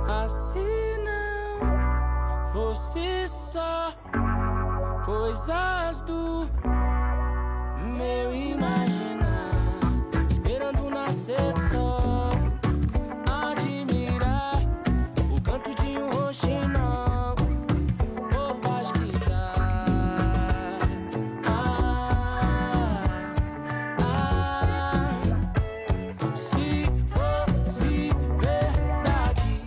Assim não fosse só coisas do meu imaginar, esperando nascer do sol, admirar o canto de um roxinol, ô paz que dá. Se fosse verdade,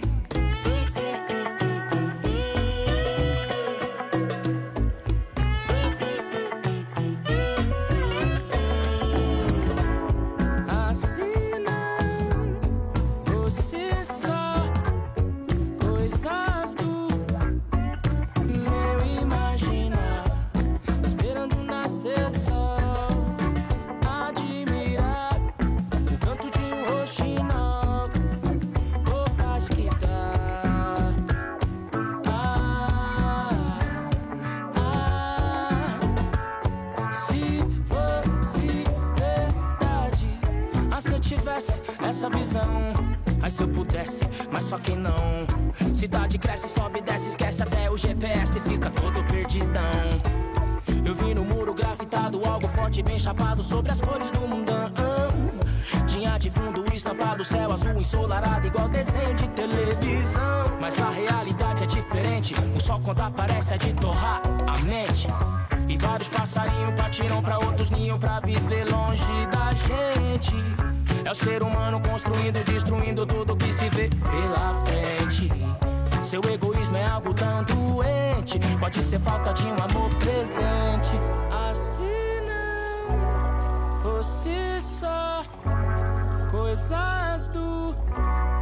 assim não fosse só coisas do meu imaginar, esperando nascer do sol, admirar o canto de um roxinol, ô paz que dá. Se fosse verdade, se eu tivesse essa visão, ai se eu pudesse, mas só que não. Cidade cresce, sobe e desce, esquece até o GPS, fica todo perdidão. Eu vi no muro grafitado algo forte, bem chapado sobre as cores do mundão. Tinha de fundo estampado, céu azul ensolarado, igual desenho de televisão. Mas a realidade é diferente, o sol quando aparece é de torrar a mente. E vários passarinhos partiram pra outros ninhos pra viver longe da gente. É o ser humano construindo, destruindo tudo que se vê pela frente. Seu egoísmo é algo tão doente, pode ser falta de um amor presente. Assim não fosse só coisas do